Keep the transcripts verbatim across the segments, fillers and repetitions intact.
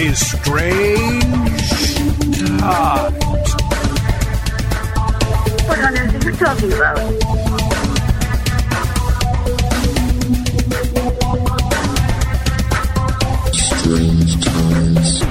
is Strange Times. What on earth are you talking about? Strange Times.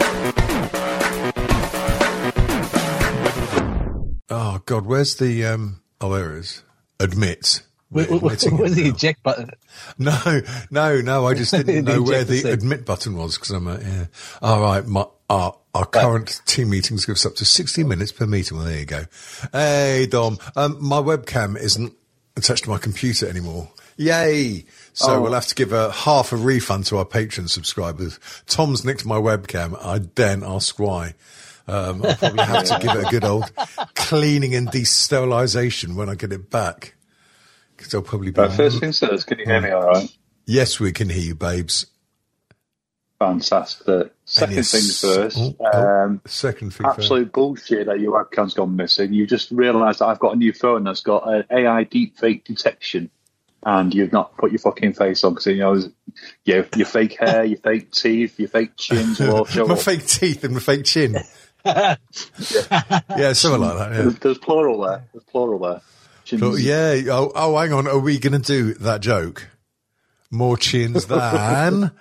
Oh, God, where's the... Um, oh, there it is. Admit. Where, where, where's the eject button? No, no, no, I just didn't The know where the ejector seat. admit button was, because I'm like, yeah. All right, my, our, our current team meetings give us up to sixty minutes per meeting. Well, there you go. Hey, Dom, um, my webcam isn't attached to my computer anymore. Yay! So Oh. we'll have to give a half a refund to our Patreon subscribers. Tom's nicked my webcam. I daren't ask why. Um, I'll probably have to give it a good old cleaning and desterilisation when I get it back. Because I'll probably be... Right, first things first, can you hear me all right? Yes, we can hear you, babes. Fantastic. Second yes. things first. Oh, oh, um, second thing absolute bullshit that your webcam's gone missing. You just realised that I've got a new phone that's got an A I deepfake detection, and you've not put your fucking face on because you know your your fake hair, your fake teeth, your fake chins will all show my up. fake teeth and my fake chin. yeah. yeah, something like that. Yeah. There's, there's plural there. There's plural there. Chins. So, yeah. Oh, oh, hang on. Are we going to do that joke? More chins than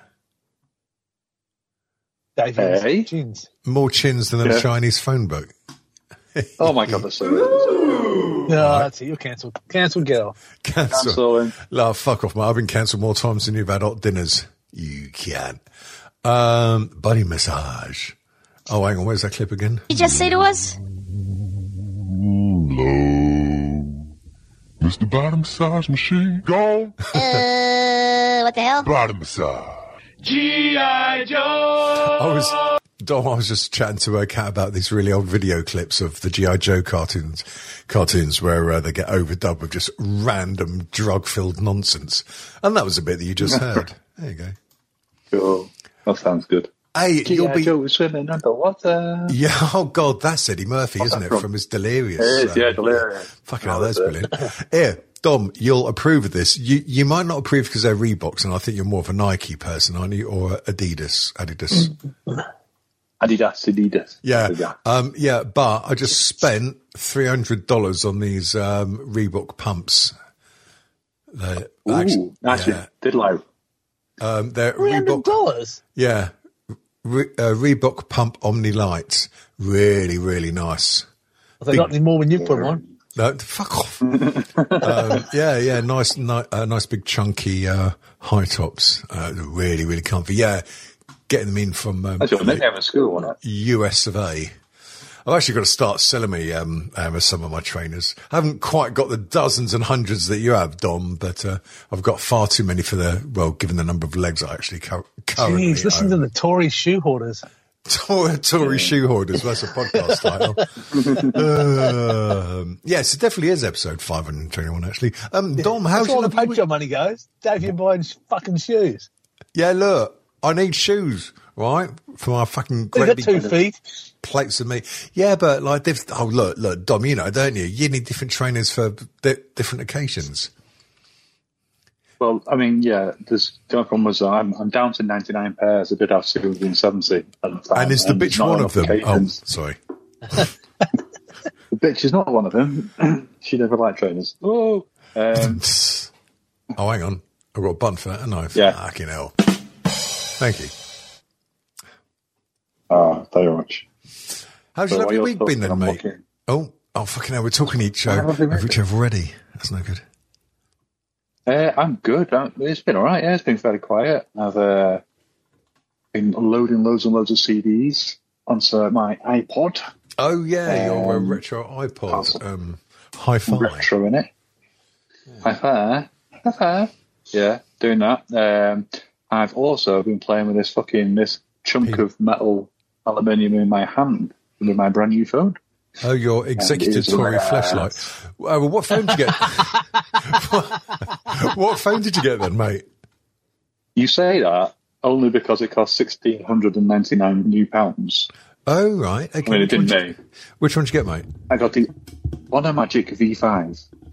David, Hey. chins. more chins than a Yeah. Chinese phone book. Oh my god, that's so good. No, that's it. You're cancelled. Cancelled, girl. Cancel. Cancelling. La, fuck off, mate. I've been cancelled more times than you've had hot dinners. You can. Um, body massage. Oh, hang on. Where's that clip again? You just say to us? Hello, Mister Body Massage Machine. Go. Uh, what the hell? Body massage. G I. Joe! I was, Dom, I was just chatting to a cat about these really old video clips of the G I. Joe cartoons, cartoons where uh, they get overdubbed with just random drug-filled nonsense. And that was a bit that you just heard. There you go. Cool. That sounds good. Hey, G you'll I. be... Joe was swimming underwater. Yeah, oh, God, that's Eddie Murphy, isn't it, from? from his Delirious? It is, uh, yeah, Delirious. Fucking hell, that's brilliant. Yeah, Dom, you'll approve of this. You you might not approve because they're Reeboks, and I think you're more of a Nike person, aren't you? Or Adidas, Adidas. Adidas, Adidas. Yeah, um, yeah, but I just spent three hundred dollars on these um, Reebok pumps. They're Ooh, actually, actually, yeah, did like um, they're Three hundred Reebok. dollars. Yeah, Re- uh, Reebok Pump Omni Lights, really, really nice. They got any more when you put them on. No, fuck off. um, yeah, yeah, nice, ni- uh, nice big chunky uh, high tops. Uh, really, really comfy. Yeah, getting them in from um, that's your nickname at school, wasn't it? U S of A. I've actually got to start selling me um, um, as some of my trainers. I haven't quite got the dozens and hundreds that you have, Dom, but uh, I've got far too many for the, well, given the number of legs I actually cu- currently Jeez, listen own. to the Tory shoe hoarders. Tory, Tory shoe hoarders. That's a podcast title. um, yes, it definitely is episode five hundred twenty-one. Actually, um, Dom, how's That's all your the lovely Patreon money goes. Dave, you're buying sh- fucking shoes. week? Yeah, look, I need shoes, right, for my fucking You've great got big two feet. plates of meat. Yeah, but like, they've, oh look, look, Dom, you know, don't you? You need different trainers for di- different occasions. Well, I mean, yeah, there's the only problem was I'm, I'm down to ninety-nine pairs. I did have two hundred seventy at the time. And is the and bitch not one of them? enough Oh, occasions. sorry. The bitch is not one of them. She never liked trainers. Oh, um, Oh, hang on. I've got a button for that, haven't I? Yeah. Fucking hell. Thank you. ah, very much. How's So your while lovely you're week been talking, then, I'm mate? looking. Oh, oh, fucking hell. We're talking each Oh, uh, lovely over week. each other already. That's no good. Uh, I'm good. i it's been all right. Yeah, it's been fairly quiet. I've uh, been loading loads and loads of C Ds onto my iPod. Oh, yeah, your uh, Um, retro iPod. Um, hi-fi. Retro in it. Hi-fi. Hi-fi. Yeah, doing that. Um, I've also been playing with this fucking this chunk Pink. of metal aluminium in my hand with my brand new phone. Oh, your executive it's Tory like- flashlight. Uh, well, what phone did you get? what, what phone did you get then, mate? You say that only because it cost sixteen hundred and ninety nine new pounds. Oh, right. Okay. I mean, it Which one didn't did you- me. Which one did you get, mate? I got the Honor Magic V five.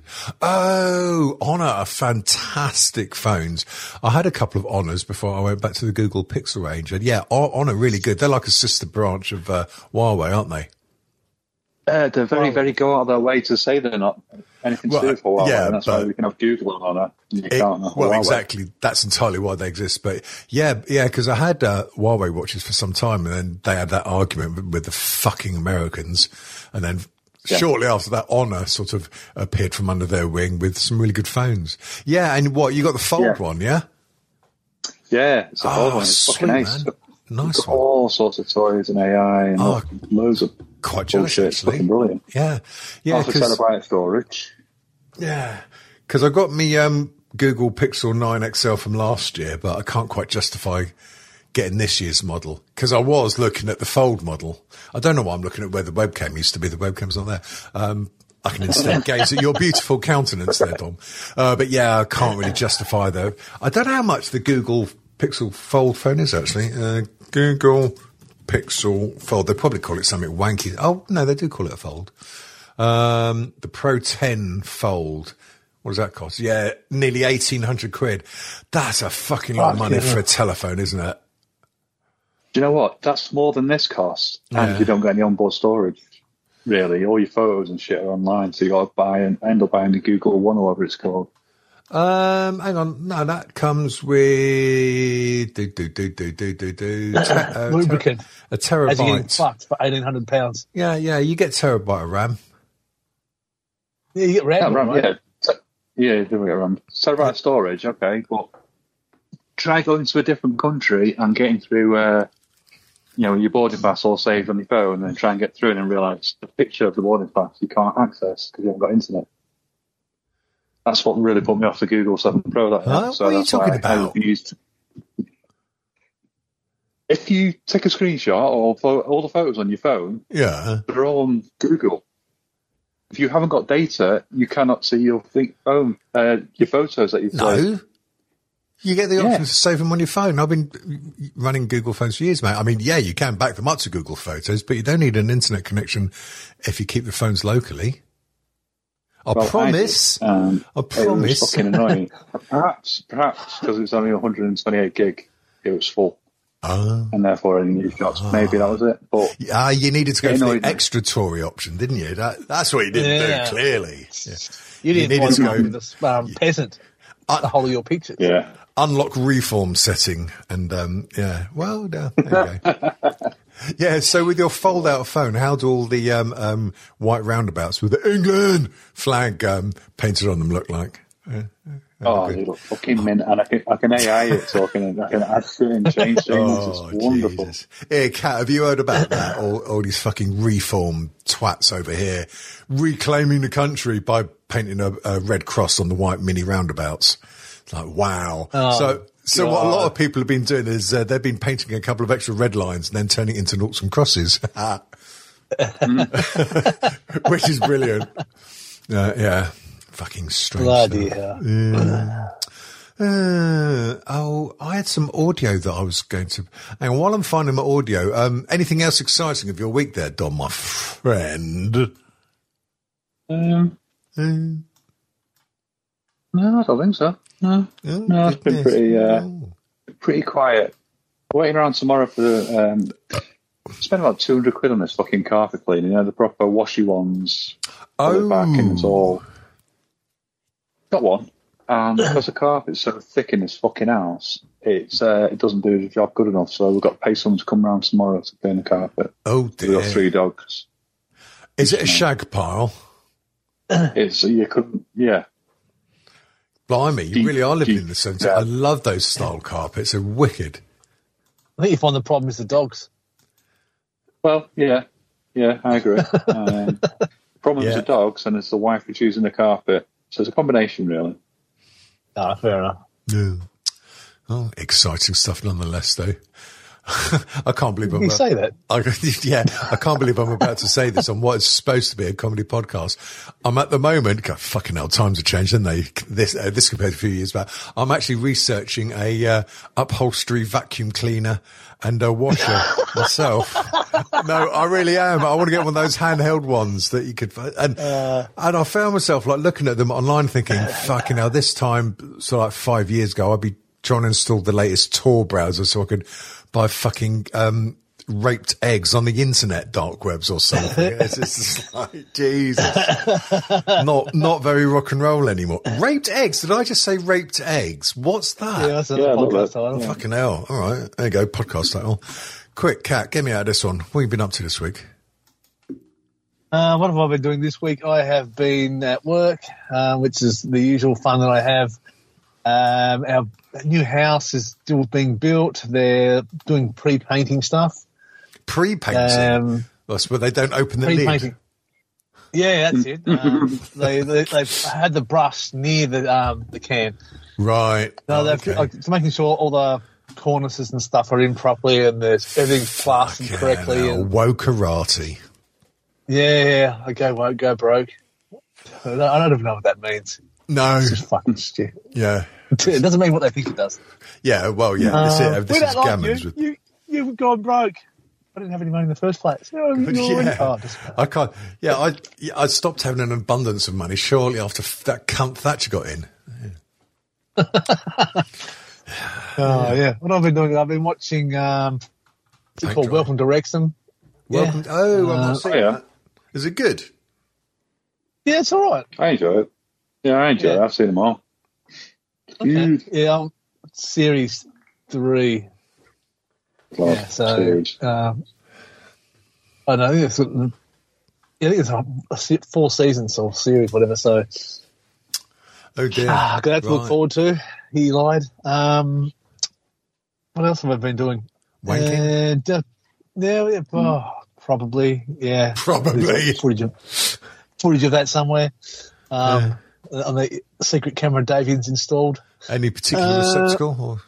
Oh, Honor are fantastic phones. I had a couple of Honors before I went back to the Google Pixel range. And yeah, Honor really good. They're like a sister branch of uh, Huawei, aren't they? Uh, they're very, very go out of their way to say they're not anything to Well, do with Huawei. yeah, and that's but- why we can have Google on Honor. You It- can't have well, Huawei. exactly. That's entirely why they exist. But yeah, yeah, because I had uh, Huawei watches for some time, and then they had that argument with, with the fucking Americans, and then Yeah. shortly after that, Honor sort of appeared from under their wing with some really good phones. Yeah, and what you got the Fold Yeah. one, yeah? Yeah, it's a whole Oh, one. It's sweet, fucking ace. man. Nice Got one. all sorts of toys and A I and Oh, loads of Quite jealous, bullshit. It's actually. fucking brilliant. Yeah, yeah, Half a because terabyte storage. yeah, because I got me um, Google Pixel nine X L from last year, but I can't quite justify getting this year's model because I was looking at the Fold model. I don't know why I'm looking at where the webcam used to be. The webcam's not there. Um, I can instead gaze at your beautiful countenance there, Tom. Uh, but yeah, I can't really justify though. I don't know how much the Google Pixel Fold phone is actually. Uh, Google Pixel Fold. They probably call it something wanky. Oh no, they do call it a Fold. Um, the Pro ten Fold. What does that cost? Yeah, nearly eighteen hundred quid. That's a fucking lot of money for a telephone, isn't it? Do you know what? That's more than this costs, and Yeah. you don't get any onboard storage. Really, all your photos and shit are online, so you got to buy and end up buying the Google One or whatever it's called. Um, hang on. No, that comes with do do do do do do do te- uh, Lubricant. a As you're getting terabyte. fucked for eighteen hundred pounds. Yeah, yeah. You get terabyte of RAM. Yeah, you get Yeah, RAM, RAM, right? yeah, Te- yeah, do we get RAM? Terabyte storage, okay, but try going to a different country and getting through, uh, you know, your boarding pass all saved on your phone, and then try and get through and then realise the picture of the boarding pass you can't access because you haven't got internet. That's what really put me off the Google seven Pro. That Huh? so What are you that's why talking I about? used- If you take a screenshot or pho- all the photos on your phone, Yeah. they're all on Google. If you haven't got data, you cannot see your thi- phone, uh, your photos that you've saved. No. You get the option Yeah. to save them on your phone. I've been running Google phones for years, mate. I mean, yeah, you can back them up to Google Photos, but you don't need an internet connection if you keep the phones locally. I Well, promise. I, did, um, I It promise. was fucking annoying. perhaps, perhaps because it's only one hundred twenty-eight gig, it was full, Ah. and therefore any new shots. Maybe that was it. But Ah, you needed to go It for annoyed the me. extra Tory option, didn't you? That, that's what you didn't Yeah. do, clearly. Yeah. You didn't needed want to to go- go with this um, peasant. Uh, the whole of your pictures. yeah, Unlock reform setting, and um, yeah, well, uh, there you go. Yeah, so with your fold-out phone, how do all the um, um, white roundabouts with the England flag um, painted on them look like? Uh, oh, good. they look fucking mint, and I can, I can A I it talking, and I can add shit and change things. Oh, It's wonderful. Jesus. Hey, Kat, have you heard about that? all, all these fucking reform twats over here reclaiming the country by painting a, a red cross on the white mini roundabouts. It's like, wow. Oh, so, so what a lot God. of people have been doing is uh, they've been painting a couple of extra red lines and then turning it into noughts and crosses, which is brilliant. Uh, yeah. Fucking strange. Bloody stuff. hell. Uh, oh, I had some audio that I was going to. And while I'm finding my audio, um, anything else exciting of your week there, Don, my friend? Um, Mm, no, I don't think so. No, oh, no, it's been goodness. pretty, uh, Oh. pretty quiet. Waiting around tomorrow for the. Um, spent about two hundred quid on this fucking carpet cleaning. You know, the proper washy ones. Oh. Back and it's all. Got one. And because the carpet's so thick in this fucking house, it's uh, it doesn't do the job good enough. So we've got to pay someone to come round tomorrow to clean the carpet. Oh, We've dear. got three dogs. Is it a shag pile? It's you couldn't, yeah. Blimey, you Deep, really are living deep, in the centre. yeah. I love those style carpets. They're wicked. I think you find the problem is the dogs. Well, yeah, yeah, I agree. um, problem is Yeah. the dogs, and it's the wife who's choosing the carpet. So it's a combination, really. Ah, fair enough. Yeah. Oh, exciting stuff nonetheless, though. I can't believe I'm You about, say that. I, yeah, I can't believe I'm about to say this on what is supposed to be a comedy podcast. I'm at the moment, God, fucking hell, times have changed, haven't they? This, uh, this compared to a few years back. I'm actually researching a uh, upholstery vacuum cleaner and a washer myself. No, I really am. I want to get one of those handheld ones that you could, and, uh, and I found myself like looking at them online thinking, fucking hell, this time, so like five years ago, I'd be trying to install the latest Tor browser so I could buy fucking um, raped eggs on the internet dark webs or something. It's just like, Jesus. Not not very rock and roll anymore. Raped eggs? Did I just say raped eggs? What's that? Yeah, that's a Yeah, podcast not title. Fucking hell. All right. There you go. Podcast title. Quick, Kat, get me out of this one. What have you been up to this week? Uh, what have I been doing this week? I have been at work, uh, which is the usual fun that I have. Um, our new house is still being built. They're doing pre-painting stuff. Pre-painting? Um, That's where they don't open the pre-painting. lid. Yeah, that's it. Um, they, they, they've had the brush near the um, the can. Right. No, Oh, they're okay. like, it's making sure all the cornices and stuff are in properly and there's everything's plastered Fucking correctly. hell. And, Wokarati. yeah, I go won't go broke. I don't, I don't even know what that means. No. It's just fucking stupid. Yeah. It doesn't mean what they think it does. Yeah, well, yeah. This, Uh, is, this we is don't like Gammons you. with... you. You've gone broke. I didn't have any money in the first place. Oh, you're already- Yeah. oh, just, I can't. Yeah, I yeah, I stopped having an abundance of money shortly after f- that cunt Thatcher got in. oh, yeah. What I've been doing, I've been watching, um, what's it Tank called? Drive. Welcome to Wrexham. Welcome. Yeah. Oh, I'm Uh, not seeing yeah. that. Is it good? Yeah, it's all right. I enjoy it. Yeah, I enjoy Yeah. it. I've seen them all. Okay. Huge Yeah, um, series three. club Yeah, so series. um, I don't know. I think it's, yeah, I think it's a, a se- four seasons or series, whatever. So Oh dear. ah, got that to look Right. forward to. He lied. Um, what else have I been doing? Wanking? And, uh, yeah, yeah, oh, probably. Yeah, Probably. There's footage of footage of that somewhere. Um, On the secret camera Davian's installed. Any particular uh, receptacle? Or,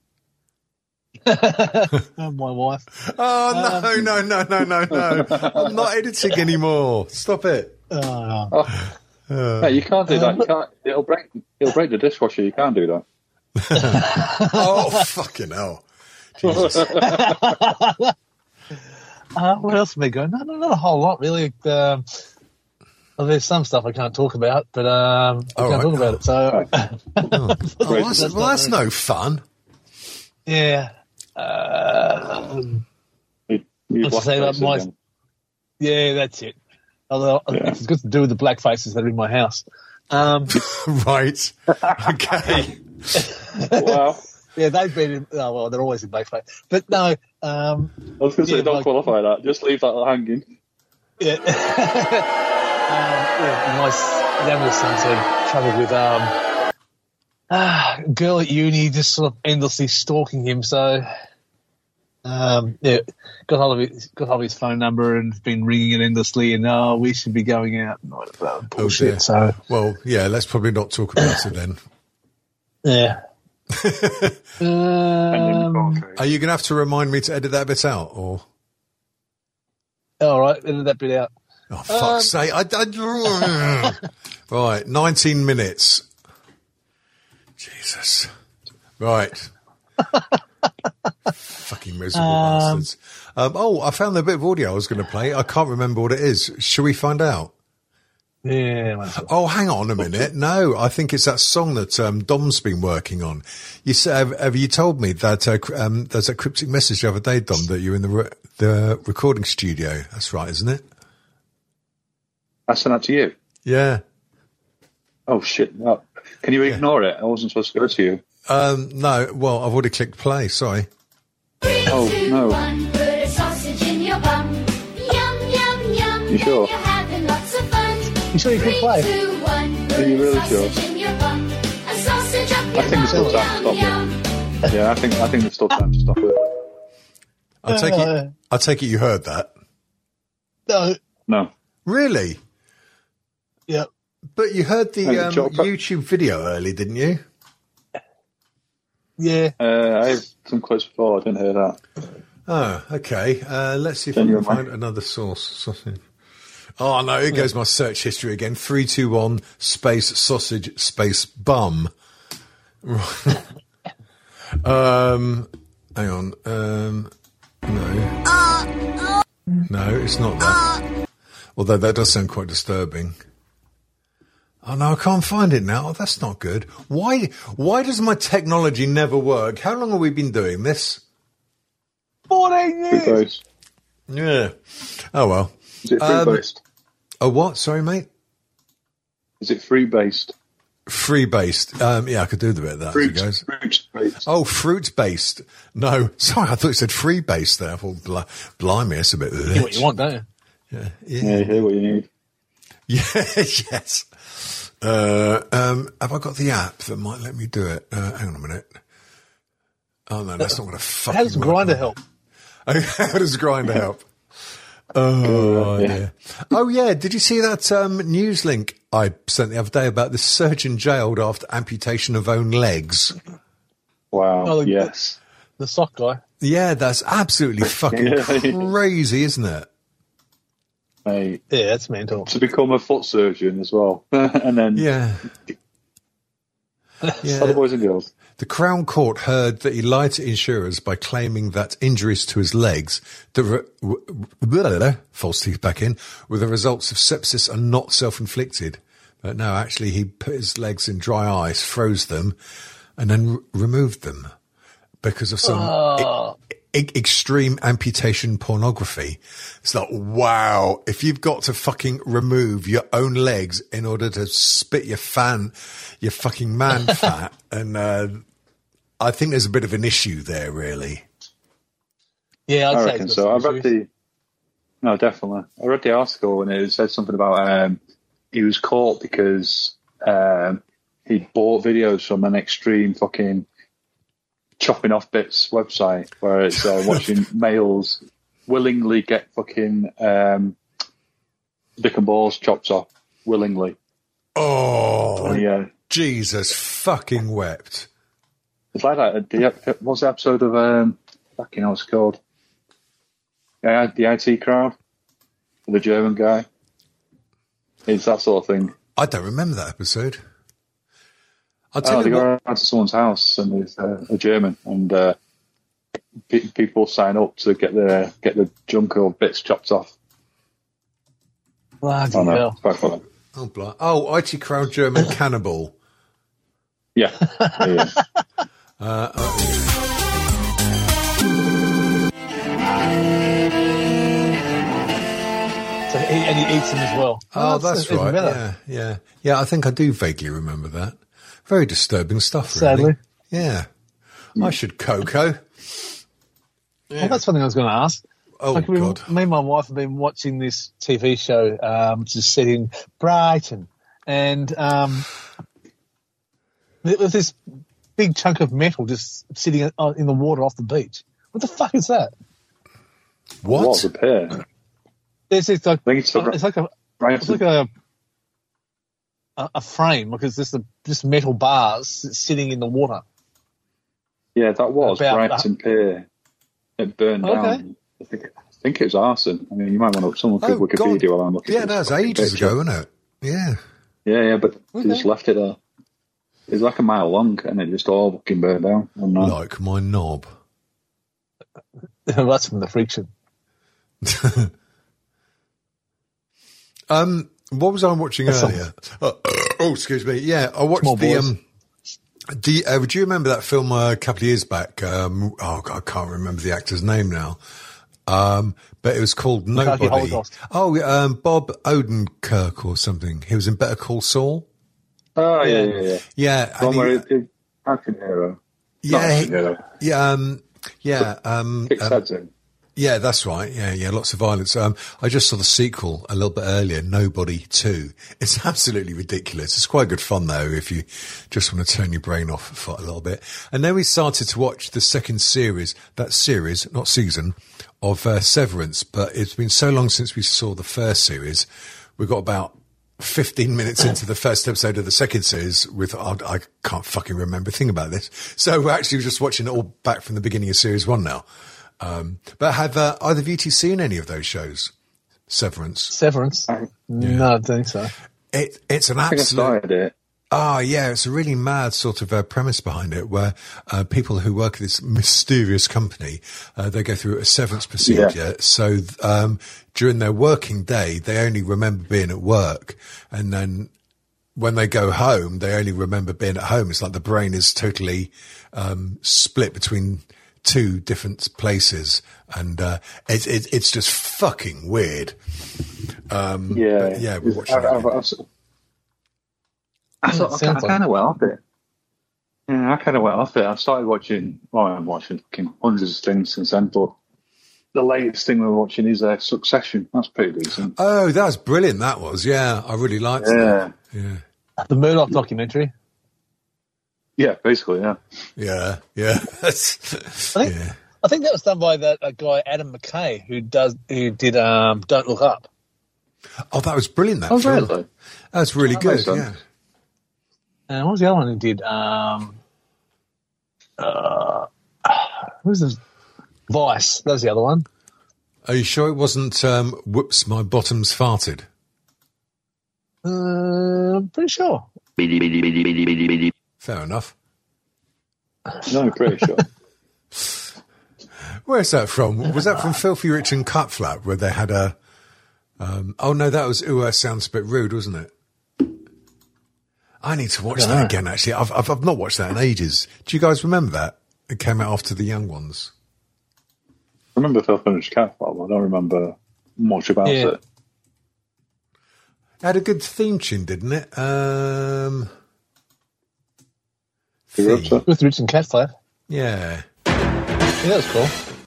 yeah. Oh, my wife. Oh no, no, no, no, no, no! I'm not editing anymore. Stop it. Oh, Oh, no, you can't do that. You can't. It'll break. It'll break the dishwasher. You can't do that. Oh fucking hell! Jesus. Uh, what else have I going? No, no, not a whole lot, really. Um, well, there's some stuff I can't talk about, but um, I All can't right. talk about it. So, Oh, well, that's, That's well, not that's very- no fun. yeah. Uh, You, you Let's say that my- yeah, that's it. Although, Yeah. it's got to do with the black faces that are in my house. Um, Right. Okay. Well, yeah, they've been in, oh, well, they're always in blackface. But no, um, I was going to say, Yeah, don't like- qualify that. Just leave that hanging. yeah. um, yeah, my s- youngest son's had trouble with um, ah, girl at uni just sort of endlessly stalking him. So, um, yeah, got hold of his, got hold of his phone number and been ringing it endlessly. And oh, we should be going out. And all that Oh, bullshit. dear. So, Well, yeah. Let's probably not talk about it then. yeah. um, Are you going to have to remind me to edit that bit out, or? all right, edit that bit out. Oh, fuck's sake. I, I, right, nineteen minutes. Jesus. Right. Fucking miserable Um, bastards. Um, oh, I found the bit of audio I was going to play. I can't remember what it is. Shall we find out? Yeah, might as well. Oh, hang on a minute. No, I think it's that song that um, Dom's been working on. You say, have, have you told me that uh, cr- um, there's a cryptic message the other day, Dom, that you're in the re- the recording studio? That's right, isn't it? I sent that to you. Yeah. Oh, shit. No. Can you ignore it? I wasn't supposed to go to you. Um, no, well, I've already clicked play. Sorry. Oh, no. Put a sausage in your bum. Yum, yum, yum. You sure? You're having lots of fun. You sure you could play? Three, two, one. Are you really Put a sure? sausage in your bum. A sausage up I your think bum. it's still time to stop Yum, it. yum. Yeah, I think I think there's still time to stop it. I take Uh, it. I take it you heard that. No, No. Really? yeah. But you heard the Hey, um, Joe, pro- YouTube video early, didn't you? Yeah, Uh, I had some clips before. I didn't hear that. Oh, okay. Uh, let's see if I can find another source. Sausage. Oh, no, here goes my search history again. three two one space sausage space bum. um, hang on. Um, no. No, it's not that. Although that does sound quite disturbing. Oh, no, I can't find it now. Oh, that's not good. Why, why does my technology never work? How long have we been doing this? fourteen years. Yeah. Oh, well. Is it free Um, based? Oh, what? Sorry, mate? Is it free based? Free based. Um, yeah, I could do the bit of that. Fruit, Guys. fruit based. Oh, fruit based. No, sorry, I thought you said free based there. I thought, bl- blimey, it's a bit. You what you want, don't you? Yeah, Yeah, yeah. you hear what you need. Yeah, yes. Uh, um, have I got the app that might let me do it? Uh, hang on a minute. Oh no, that's not going to fucking. How does work. Grindr help? How does Grindr help? Oh yeah. yeah. Oh yeah. Did you see that um, news link I sent the other day about this surgeon jailed after amputation of own legs? Wow. Oh, the- yes. The sock guy. Yeah, that's absolutely fucking Yeah. crazy, isn't it? Mate, Yeah, that's mental. to become a foot surgeon as well, and then Yeah. other Yeah. boys and girls. The Crown Court heard that he lied to insurers by claiming that injuries to his legs, the re- w- blah, blah, blah, false teeth back in, were the results of sepsis and not self-inflicted. But no, actually he put his legs in dry ice, froze them, and then r- removed them because of some Oh. e- e- extreme amputation pornography. It's like, wow, if you've got to fucking remove your own legs in order to spit your fan, your fucking man fat, and uh, I think there's a bit of an issue there, really. Yeah, I'd I say reckon it's so. got I some read issues. the no, definitely. I read the article and it said something about um, he was caught because um, he bought videos from an extreme fucking chopping off bits website where it's uh, watching males willingly get fucking um, dick and balls chopped off willingly. Oh, And, yeah, Jesus fucking wept. it's like that. The, ep- what's the episode of um, fucking hell it's called? Yeah, the I T crowd, the German guy. It's that sort of thing. I don't remember that episode. I'll tell Oh, they you go what. around to someone's house and there's uh, a German, and uh, pe- people sign up to get their get the junk or bits chopped off. Bloody Oh no, hell. it's quite funny. Oh, blah. Oh, I T Crowd German Cannibal. Yeah, yeah, yeah. Uh, uh, So he, and he eats them as well. oh, that's even right. better. Yeah, yeah. Yeah, I think I do vaguely remember that. Very disturbing stuff, Sadly. really. Yeah. I should Coco. Well, that's something I was going to ask. Oh, Like we, God. me and my wife have been watching this T V show, um, which is set in Brighton, and um, there was this big chunk of metal just sitting in the water off the beach. What the fuck is that? What? What's a pair? There's this like, I think it's, it's like a right. it's like a a, a frame because there's the just metal bars sitting in the water. Yeah, that was About Brighton Pier. It burned Okay. down. I think, I think it was arson. I mean, you might want to. Someone could Oh, Wikipedia God. while I'm looking. Yeah, at that was this fucking ages picture. ago, wasn't it? Yeah. Yeah, yeah, but Okay. they just left it there. It's like a mile long, and it just all fucking burned down. one night. Like my knob. That's from the friction. Um, what was I watching That's earlier? Oh, oh, excuse me. Yeah, I watched Small the. boys. Um, do you, uh, do you remember that film uh, a couple of years back? Um, oh, God, I can't remember the actor's name now. Um, but it was called Kentucky Nobody. Holocaust. Oh, um, Bob Odenkirk or something. He was in Better Call Saul. Oh, yeah, yeah, yeah. Yeah, The one and where he- it did action hero. Not yeah, action he- hero. yeah, um, yeah, um, Kicks um, heads in. yeah, that's right. Yeah, yeah, lots of violence. Um, I just saw the sequel a little bit earlier, Nobody two. It's absolutely ridiculous. It's quite good fun though, if you just want to turn your brain off for a little bit. And then we started to watch the second series, that series, not season, of uh, Severance. But it's been so long since we saw the first series. We got about fifteen minutes into the first episode of the second series with, I, I can't fucking remember a thing about this. So we're actually just watching it all back from the beginning of series one now. Um, but have uh, either of you two seen any of those shows? Severance. Severance? No, I don't think so. It, it's an I think I absolute... started it. Oh, yeah, it's a really mad sort of uh, premise behind it where uh, people who work at this mysterious company, uh, they go through a severance procedure. Yeah. So um, during their working day, they only remember being at work. And then when they go home, they only remember being at home. It's like the brain is totally um, split between two different places. And uh, it, it, it's just fucking weird. Um, Yeah. but yeah, we're watching I've, I've, it. I've, I, thought, I, Sounds I kind of went off it. Yeah, I kind of went off it. I started watching, well, I'm watching fucking hundreds of things since then, but the latest thing we're watching is uh, Succession. That's pretty decent. Oh, that was brilliant, that was. Yeah, I really liked it. Yeah. Yeah. The Murdoch documentary. Yeah, basically, yeah. Yeah, yeah. I think yeah. I think that was done by that uh, guy Adam McKay who does who did um, Don't Look Up. Oh, that was brilliant, that Oh, film. really? That's really That good, makes sense. yeah. And what was the other one who did? Um, uh, who's this? Vice. That was the other one. Are you sure it wasn't, um, whoops, my bottom's farted? Uh, I'm pretty sure. Fair enough. No, I'm pretty sure. Where's that from? Was that from Filthy Rich and Cut Flap, where they had a... Um, oh, no, that was Ooh, That Sounds a Bit Rude, wasn't it? I need to watch I don't that know. again, actually. I've, I've I've not watched that in ages. Do you guys remember that? It came out after The Young Ones. I remember Phil Finished Cat Farm. I don't remember much about Yeah. it. It had a good theme tune, didn't it? Um, You wrote theme. it? With Rich and Catflap. Yeah. Yeah, that was cool.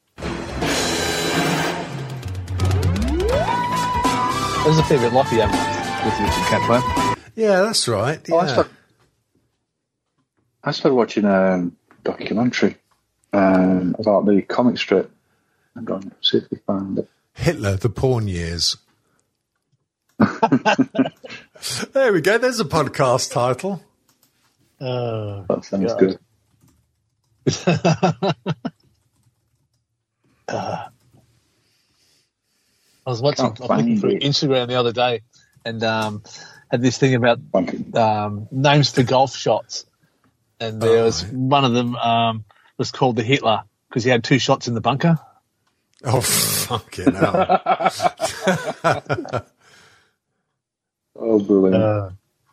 It was a fair bit like the other ones with Rich and Catflap. Yeah, that's right. Oh, I Yeah. started, I started watching a um, documentary um, about the comic strip. I'm going to see if we find it. Hitler, the porn years. There we go. There's a podcast title. Oh, That sounds God. good. uh, I was watching, I Can't was looking find through it. Instagram the other day and um, had this thing about Funky. um, names for golf shots. And there Oh, was right. one of them um, was called the Hitler because he had two shots in the bunker. Oh, fucking hell. Oh, brilliant. Uh,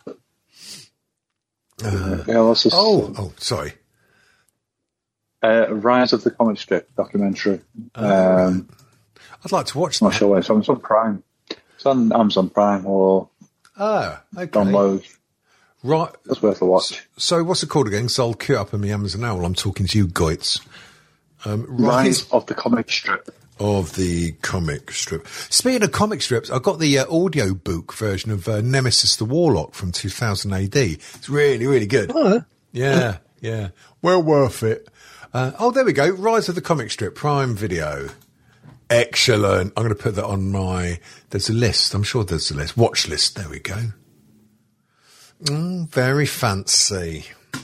yeah, let's just, Oh, oh, sorry. uh, Rise of the Comic Strip documentary. Um, I'd like to watch I'm not that. sure where it's on. It's on Prime. It's on Amazon Prime or Oh, okay. download. Right. That's worth a watch. So what's it called again? So I'll queue it up on the Amazon now while I'm talking to you, Goitz. Um, Rise Rise of the Comic Strip. of the comic strip. Speaking of comic strips, I got the uh, audio book version of uh, Nemesis the Warlock from two thousand A D. It's really, really good. oh, Yeah, yeah. Well worth it. Uh, oh, there we go. Rise of the Comic Strip, Prime Video. Excellent. I'm going to put that on my... There's a list. I'm sure there's a list. Watch list. There we go. Mm, very fancy.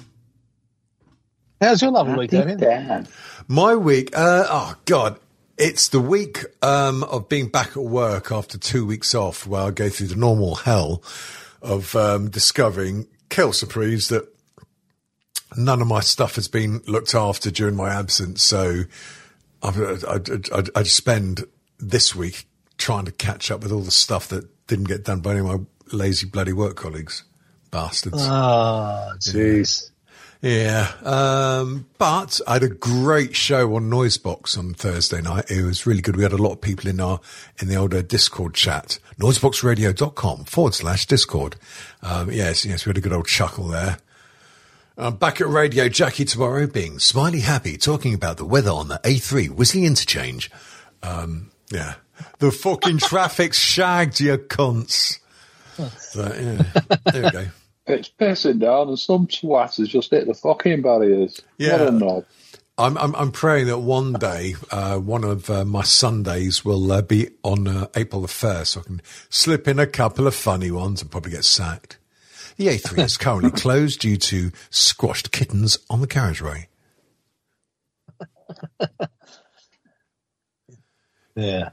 how's your lovely week, Damien? Dan. My week, uh, oh God, it's the week um, of being back at work after two weeks off, where I go through the normal hell of um, discovering, kill surprise, that none of my stuff has been looked after during my absence. So I've, I, I, I just spend this week trying to catch up with all the stuff that didn't get done by any of my lazy bloody work colleagues. Bastards. Oh, jeez. Yeah, um, but I had a great show on Noisebox on Thursday night. It was really good. We had a lot of people in our in the older Discord chat, noiseboxradio.com forward slash Discord. Um, yes, yes, we had a good old chuckle there. Um, back at radio, Jackie tomorrow being smiley happy, talking about the weather on the A three Wisley Interchange. Um, yeah, the fucking traffic's shagged, you cunts. So, yeah, there we go. It's pissing down and some twat has just hit the fucking barriers. Yeah. What a knob. I'm, I'm, I'm praying that one day, uh, one of uh, my Sundays will uh, be on uh, April the first, so I can slip in a couple of funny ones and probably get sacked. The A three is currently closed due to squashed kittens on the carriageway. Yeah.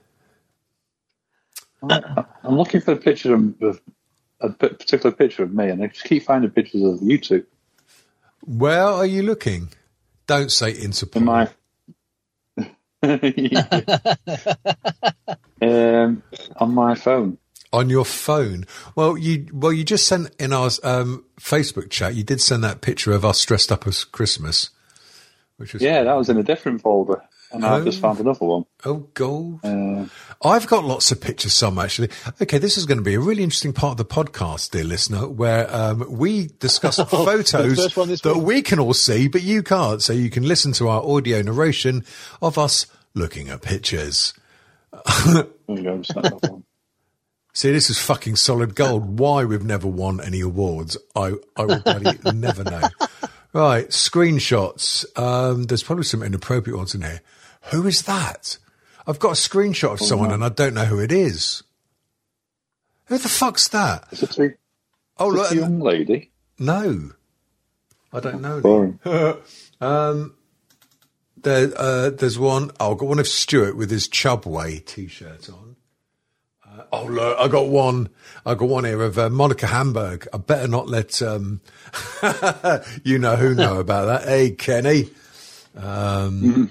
I'm looking for a picture of, of a particular picture of me, and I just keep finding pictures of you two. Where are you looking? Don't say Interpol. In my um, on my phone. On your phone. Well, you well you just sent in our um, Facebook chat. You did send that picture of us dressed up as Christmas, which was Yeah, that was in a different folder, and Oh. I've just found another one. oh gold. Uh, I've got lots of pictures. Some actually. Okay, this is going to be a really interesting part of the podcast, dear listener, where um, we discuss photos first one this that week. we can all see, but you can't. So you can listen to our audio narration of us looking at pictures. there you go, just that one. See, this is fucking solid gold. Why we've never won any awards, I I will bloody never know. Right, screenshots. Um, there's probably some inappropriate ones in here. Who is that? I've got a screenshot of someone and I don't know who it is. Who the fuck's that? Is it a, Oh, is it look. a young lady? No. I don't know. Boring. um, there, uh, there's one. Oh, I've got one of Stuart with his Chubway t-shirt on. Uh, oh, look, I got one. I got one here of uh, Monica Hamburg. I better not let um, you know who know about that. Hey, Kenny. Um,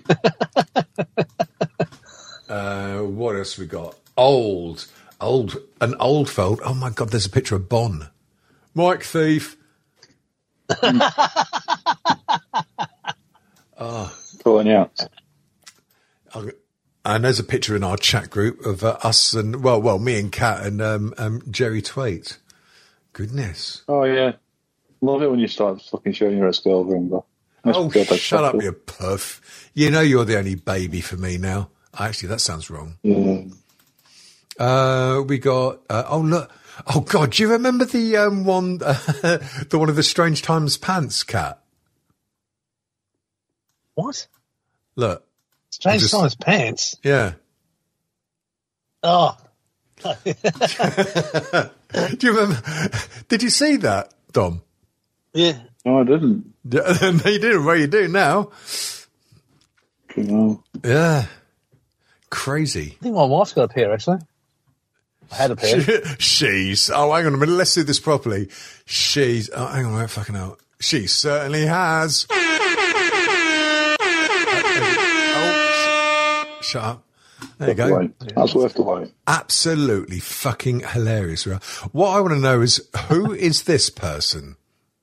uh, what else we got? Old, old, an old felt. Oh my God, there's a picture of Bon. Mike Thief. Pulling you out. And there's a picture in our chat group of uh, us and, well, well, me and Kat and um, um, Jerry Twait. Goodness. Oh yeah, love it when you start fucking showing your girl room though. Nice Oh, to feel like shut up, that. you puff. You know you're the only baby for me now. Actually, that sounds wrong. Yeah. Uh, we got, uh, oh, look. Oh, God, do you remember the um, one, uh, the one of the Strange Times pants, Kat? What? Look. Strange Just- Times pants. Yeah. Oh. Do you remember? Did you see that, Dom? Yeah. No, I didn't. Yeah, no, you didn't. Well, you do now. You know. Yeah. Crazy. I think my wife's got a pair, actually. I had a pair. She's. Oh, hang on a minute. Let's do this properly. She's. Oh, hang on a minute. Fucking hell. She certainly has. Oh, sh- shut up. There you go. Wait. That's worth the wait. Absolutely fucking hilarious. What I want to know is, who is this person?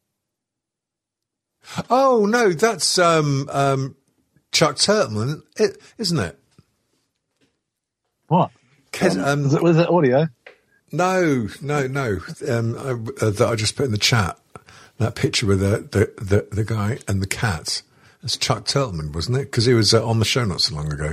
Oh, no, that's um, um, Chuck Turtleman, it, isn't it? What? Kes- um, Was it, was it audio? No, no, no. Um, I, uh, that I just put in the chat. That picture with the, the, the, the guy and the cat. That's Chuck Turtleman, wasn't it? Because he was uh, on the show not so long ago.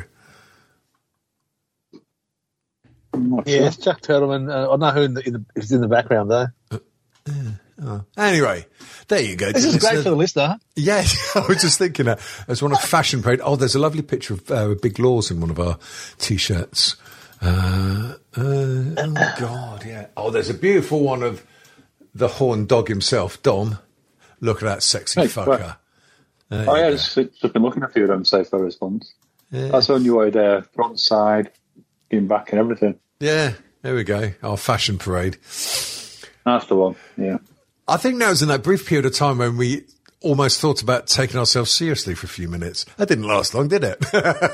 I'm not Yeah, sure. it's Chuck Turtleman. Uh, I don't know who in the, in the, is in the background, though. Anyway, there you go. This is great for the listener. Yeah, I was just thinking that. There's one of Fashion Parade. Oh, there's a lovely picture of uh, Big Laws in one of our T-shirts. Uh, uh, oh, God, yeah. Oh, there's a beautiful one of the horned dog himself, Dom. Look at that sexy Hey, fucker. right. There Oh you yeah, go. just, just been looking at a few of them safe first ones. Yeah. That's on your way there, front, side, getting back and everything. Yeah, there we go. Our Fashion Parade. That's the one. Yeah. I think that was in that brief period of time when we almost thought about taking ourselves seriously for a few minutes. That didn't last long, did it?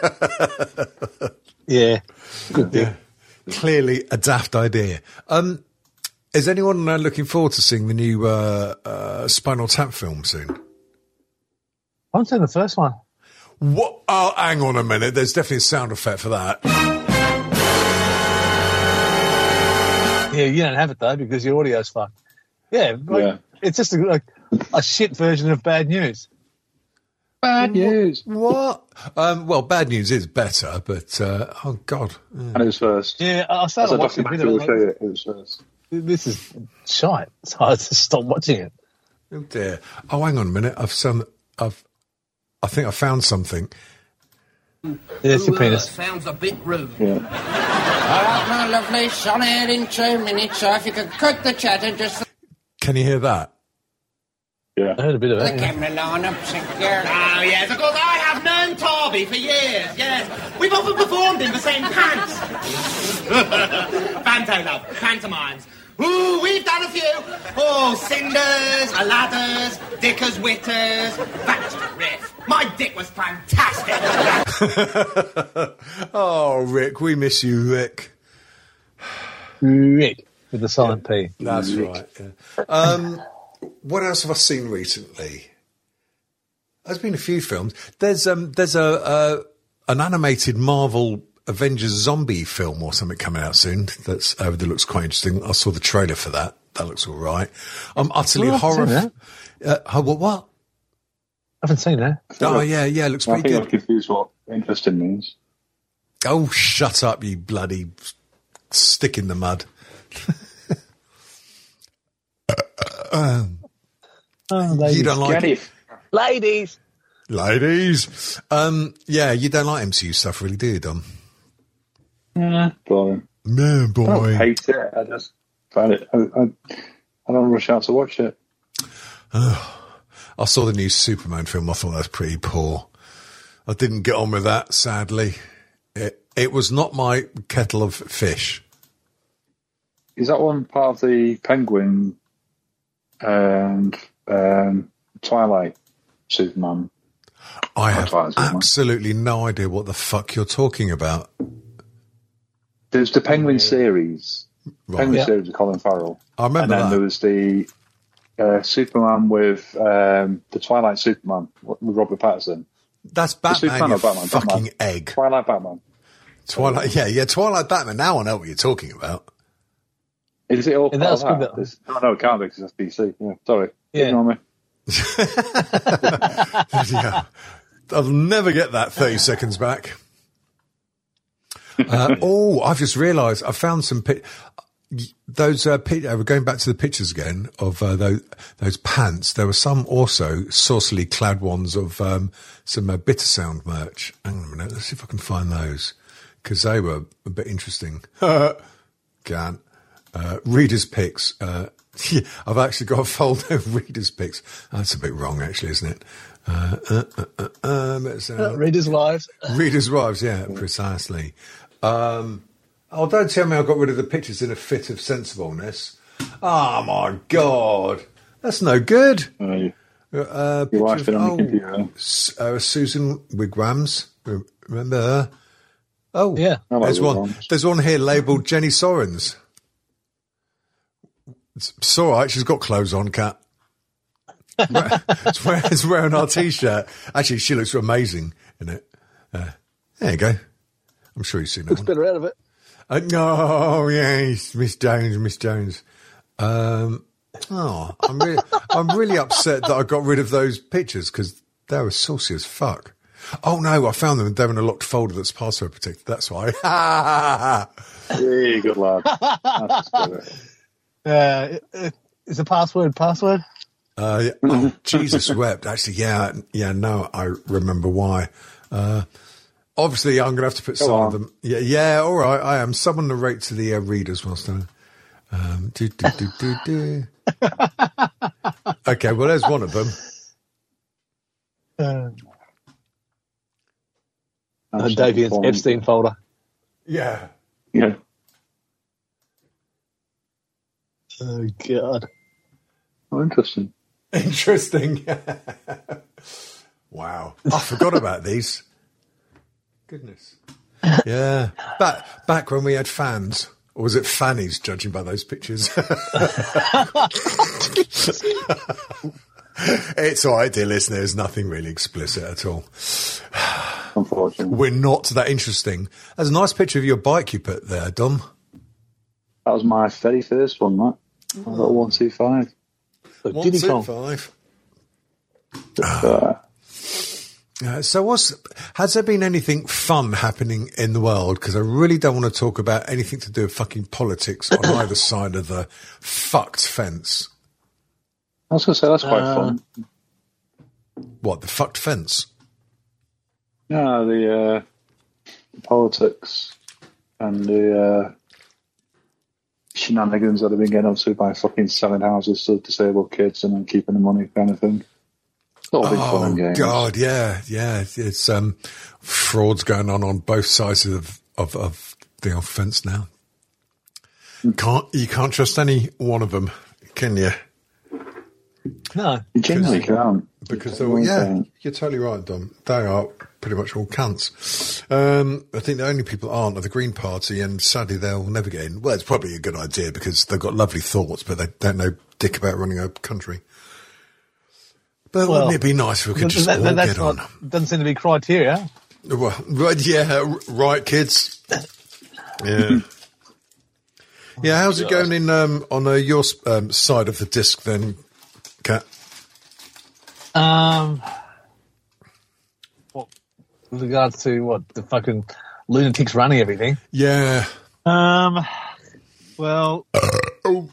Yeah. Good thing. Yeah. Clearly a daft idea. Um, is anyone uh, looking forward to seeing the new uh, uh, Spinal Tap film soon? I haven't seen the first one. What? Oh, hang on a minute. There's definitely a sound effect for that. Yeah, you don't have it, though, because your audio's fucked. Yeah, like, Yeah. it's just a, like, a shit version of Bad News. Bad news. What? Um, well, bad news is better, but uh, oh god, yeah. And it was first. Yeah, I As started a watching a bit documentary of will it. show Like, you, it was first. this is shite, so I just stopped watching it. Oh dear. Oh, hang on a minute. I've some. I've. I think I found something. Yeah, it's your Ooh, uh, penis. sounds a bit rude. Yeah. All right, my lovely, son here in two minutes, so if you could cut the chatter just for Can you hear that? Yeah. I heard a bit of the it. Yeah. camera line up secure. Oh, yes, of course, I have known Tarby for years, yes. We've often performed in the same pants. Panto, love. Pantomimes. Ooh, we've done a few. Oh, Cinders, Aladders, Dickers, Witters. That's the riff. My dick was fantastic. Oh, Rick, we miss you, Rick. Rick with the silent P. That's Rick. right. Yeah. Um, what else have I seen recently? There's been a few films. There's um, there's a uh, an animated Marvel Avengers zombie film or something coming out soon. That's uh, that looks quite interesting. I saw the trailer for that. That looks all right. I'm utterly Oh, I've horror. seen Uh, oh, what? What? I haven't seen that. Oh yeah, yeah. It looks I pretty think I'm good. confused what interesting means. Oh, shut up, you bloody stick in the mud. um, Oh, ladies. you don't like Get it? it. Ladies. Ladies. Um, yeah, you don't like M C U stuff, really, do you, Dom? Yeah, boring. No, I don't boy. hate it. I just find it. I, I, I don't rush out to watch it. I saw the new Superman film. I thought that was pretty poor. I didn't get on with that, sadly. It, it was not my kettle of fish. Is that one part of the Penguin and um, Twilight Superman? I have Twilight Superman. absolutely no idea what the fuck you're talking about. There's the Penguin series. Right. Penguin Yeah. series with Colin Farrell. I remember And then that. there was the uh, Superman with um, the Twilight Superman with Robert Pattinson. That's Batman, Superman you or Batman? fucking Batman. egg. Twilight Batman. Twilight, yeah, yeah, Twilight Batman. Now I know what you're talking about. Is it all Yeah, part that's of good, that? that- It's- Oh, no, it can't be because that's D C. Yeah, sorry. Yeah. Ignore me. Yeah. I'll never get that thirty seconds back. Uh, oh, I've just realised I found some pi- those. Uh, pi- uh, we're going back to the pictures again of uh, those those pants. There were some also saucily clad ones of um, some uh, Bitter Sound merch. Hang on a minute, let's see if I can find those because they were a bit interesting. Can't. Uh, readers' picks. Uh, yeah, I've actually got a folder of readers' picks. That's a bit wrong, actually, isn't it? Uh, uh, uh, uh, um, it's, uh, Readers' Wives. Readers' Wives, yeah, precisely. Um, oh, don't tell me I got rid of the pictures in a fit of sensibleness. Oh, my God. That's no good. Uh, you- Uh, Your wife picture been of- on the computer. S- uh, Susan Wigwams. Re- Remember her? Oh, Yeah. I like There's one, Wigwams. there's one here labelled Jenny Sorens. It's, it's all right. She's got clothes on, Kat. It's wearing, it's wearing our T-shirt. Actually, she looks amazing in it. Uh, there you go. I'm sure you've seen that Looks one. better out of it. Uh, no, yes, Miss Jones, Miss Jones. Um, oh, I'm really, I'm really upset that I got rid of those pictures because they were saucy as fuck. Oh no, I found them. They're in a locked folder that's password protected. That's why. Yeah, good lad. That's good. Uh, it- is the password password? Uh, yeah. Oh, Jesus wept. Actually, yeah, yeah. No, I remember why. Uh, obviously, I'm going to have to put Go some on. of them. Yeah, yeah. All right, I am. Someone narrate to the uh, readers whilst I. Um, do, do, do, do, do. Okay, well, there's one of them. Uh, That's Davian's fun. Epstein folder. Yeah. Yeah. Oh, God. Oh, interesting. Interesting. Wow. I forgot about these. Goodness. Yeah. Back, back when we had fans. Or was it fannies, judging by those pictures? It's all right, dear listeners. Nothing really explicit at all. Unfortunately. We're not that interesting. There's a nice picture of your bike you put there, Dom. That was my very first one, that. I got one two five. So One, Diddy two, Kong. five. Uh, Uh, so what's, has there been anything fun happening in the world? Because I really don't want to talk about anything to do with fucking politics on either side of the fucked fence. I was going to say, that's quite Uh, fun. What, the fucked fence? Yeah, the, uh, the politics and the uh, shenanigans that have been getting up to by fucking selling houses to disabled kids and then keeping the money kind of thing. It's all been fun Oh, and games. God, yeah, yeah. It's um, frauds going on on both sides of, of, of the old fence now. Can't you can't trust any one of them, can you? No. You generally can't. Because they're all, yeah, you're totally right, Dom. They are pretty much all cunts. Um, I think the only people aren't are the Green Party, and sadly they'll never get in. Well, it's probably a good idea because they've got lovely thoughts, but they don't know dick about running a country. But Well, wouldn't it be nice if we could just that, all that, that's get on? not, doesn't seem to be criteria. Well, right, yeah, right, kids. Yeah. Yeah, how's it going in um, on uh, your um, side of the disc then, Kat? Um, what, with regards to what the fucking lunatics running everything? Yeah. Um, well, Oh.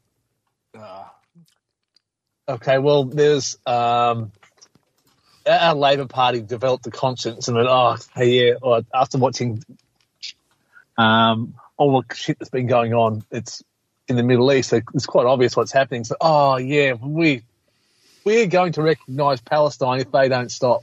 okay. Well, there's um, our Labor Party developed the conscience and went, oh, hey, yeah. Or after watching um all the shit that's been going on, it's in the Middle East. So it's quite obvious what's happening. So, oh yeah, we. We're going to recognise Palestine if they don't stop.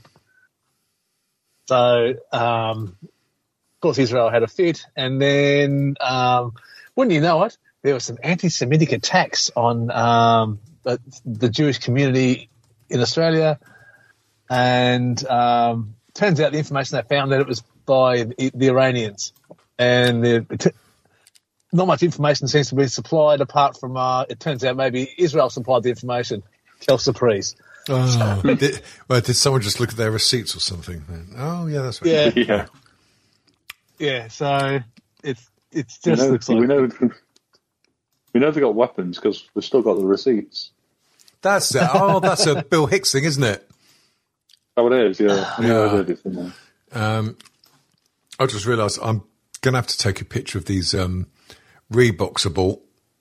So, um, of course, Israel had a fit, and then, um, wouldn't you know it, there were some anti-Semitic attacks on um, the, the Jewish community in Australia, and um, turns out the information they found that it was by the, the Iranians, and the, it, not much information seems to be supplied apart from, uh, it turns out maybe Israel supplied the information. Quelle surprise. Oh, did, well, did someone just look at their receipts or something? Oh, yeah, that's right. Yeah. Yeah. Yeah, so it's it's We just know, looks like we know, we know they got weapons because we've still got the receipts. That's it. Oh, that's a Bill Hicks thing, isn't it? Oh, it is, yeah. I know Yeah. I heard it from there. Um, I just realised I'm going to have to take a picture of these um, Reeboks I bought.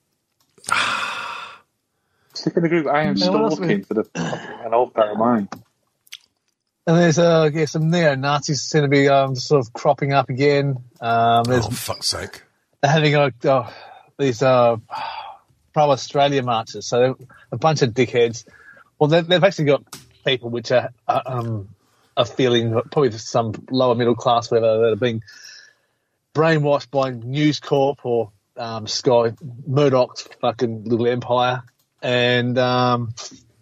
Stick in the group. I am No, still what else looking we- for the an old pair of mine. and there's uh yeah, some neo Nazis seem to be um sort of cropping up again. Um there's Oh, fuck's sake. they're having uh, uh, these uh pro Australia marches, so they're a bunch of dickheads. Well they've, they've actually got people which are uh, um are feeling probably some lower middle class whatever that are being brainwashed by News Corp or um Sky Murdoch's fucking little empire. And, um,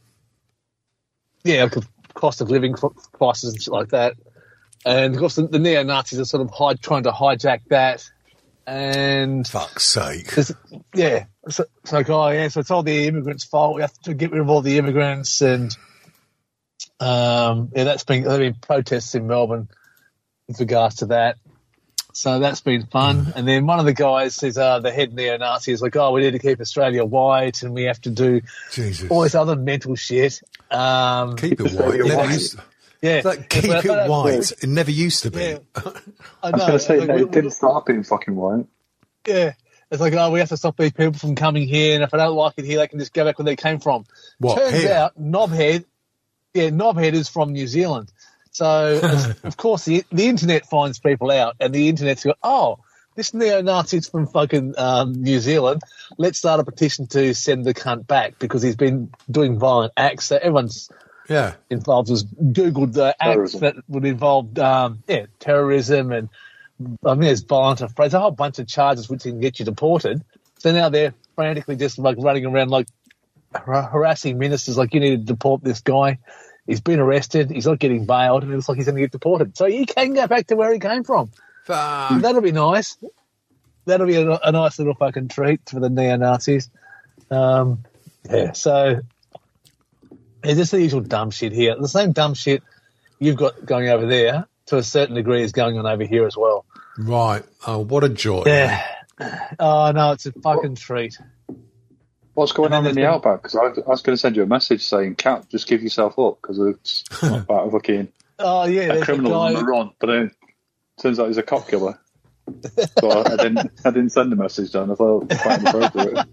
yeah, cost of living prices and shit like that. And, of course, the, the neo-Nazis are sort of hide, trying to hijack that. And, Fuck's sake. there's- yeah, so it's like, oh, yeah, so it's all the immigrants' fault. We have to get rid of all the immigrants. And, um, yeah, that's been, there have been protests in Melbourne with regards to that. So that's been fun. And then one of the guys is uh, the head neo-Nazi is like, oh, we need to keep Australia white and we have to do Jesus. all this other mental shit. Um, Keep it white. It never white. used to, yeah. like, keep But- it but- white. It never used to be. Yeah. I I was know. going to say, Like, no, we- it didn't start being fucking white. yeah. It's like, oh, we have to stop these people from coming here. And if I don't like it here, they can just go back where they came from. What, Turns here? out Knobhead, yeah, Knobhead is from New Zealand. So, of course, the, the internet finds people out, and the internet's got, oh, this neo-Nazi's from fucking um, New Zealand. Let's start a petition to send the cunt back because he's been doing violent acts. So everyone's Yeah. involved has Googled the acts Terrorism. that would involve, um, yeah, terrorism and, I mean, there's violent affray. There's a whole bunch of charges which can get you deported. So now they're frantically just like running around like har- harassing ministers like, you need to deport this guy. He's been arrested. He's not getting bailed, and it looks like he's going to get deported. So he can go back to where he came from. Fuck. That'll be nice. That'll be a, a nice little fucking treat for the neo-Nazis. Um, yeah, so it's just the usual dumb shit here. The same dumb shit you've got going over there, to a certain degree, is going on over here as well. Right. Oh, what a joy. Yeah. Oh, no, it's a fucking treat. What's going And on then in the there's outback? Because I, I was going to send you a message saying, "Cat, just give yourself up," because it's not about a fucking Oh, yeah, a there's a criminal on the guy. run. But then turns out he's a cop killer. So I, I didn't. I didn't send the message down. I thought it was quite inappropriate.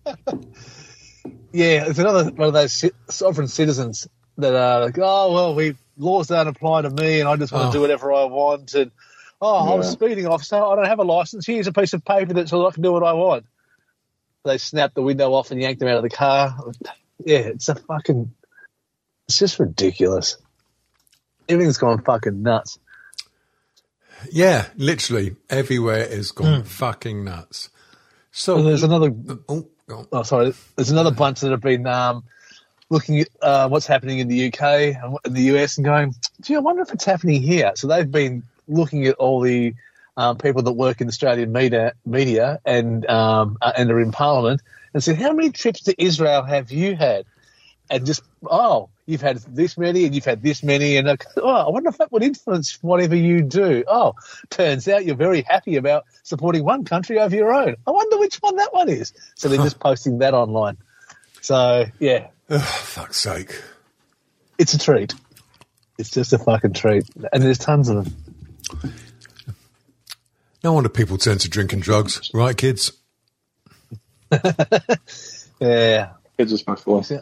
Yeah, it's another one of those ci- sovereign citizens that are like, oh, well, we laws don't apply to me and I just want Oh. to do whatever I want. And, oh, I'm a Yeah. speeding officer. I don't have a license. Here's a piece of paper that so I can do what I want. They snapped the window off and yanked them out of the car. Yeah, it's a fucking, it's just ridiculous. Everything's gone fucking nuts. Yeah, literally everywhere is gone fucking nuts. So there's another. Oh, oh. Oh, sorry. There's another bunch that have been um, looking at uh, what's happening in the U K and in the U S and going, gee, I wonder if it's happening here. So they've been looking at all the um, people that work in Australian media, media and um, uh, and are in Parliament and said, how many trips to Israel have you had? And just, oh, you've had this many and you've had this many. And, uh, oh, I wonder if that would influence whatever you do. Oh, turns out you're very happy about supporting one country over your own. I wonder which one that one is. So they're just posting that online. So, yeah. Oh, fuck's sake. It's a treat. It's just a fucking treat. And there's tons of them. No wonder people turn to drinking drugs. Right, kids? Yeah. Kids are smoking. Yeah.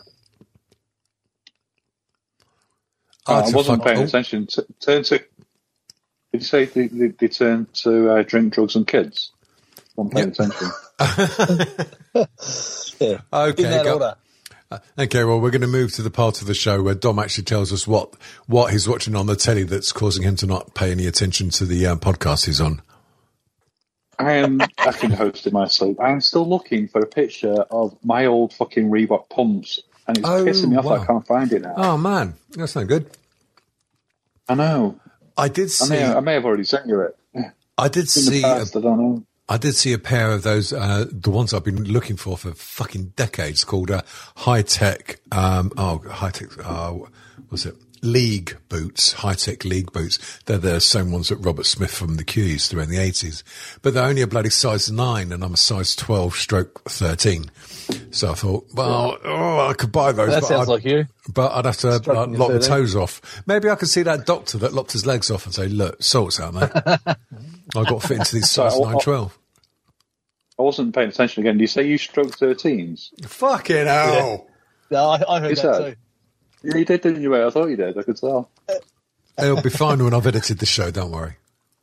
Uh, Oh, I wasn't fuck- paying oh. attention. T- turn to. Did you say they, they, they turn to uh, drink, drugs, and kids? I'm paying Yep. attention. Yeah. Okay, In that go- order. Uh, okay, well, we're going to move to the part of the show where Dom actually tells us what, what he's watching on the telly that's causing him to not pay any attention to the um, podcast he's on. I am fucking hosting my sleep. I am still looking for a picture of my old fucking Reebok pumps, and it's Oh, pissing me off. wow. I can't find it now. Oh, man, that's no good. I know. I did I see, may, I may have already sent you it. In I did the see, a, past, I don't know. I did see a pair of those, uh, the ones I've been looking for for fucking decades called, uh, high tech, um, oh, high tech, uh, what's it? League boots, high-tech league boots. They're the same ones that Robert Smith from the Q used to wear in the eighties. But they're only a bloody size nine and I'm a size twelve stroke thirteen. So I thought, well, oh, I could buy those. That but sounds I'd, like you. But I'd have to uh, Stroking your lock the thirteen. toes off. Maybe I could see that doctor that lopped his legs off and say, look, sorts out, mate. I've got to fit into these size Sorry, I- nine twelve. I wasn't paying attention again. Do you say you stroke thirteens? Fucking hell. No, I, I heard You that said? too. Yeah, you did, didn't you, mate? I thought you did. I could tell. It'll be fine when I've edited the show, don't worry.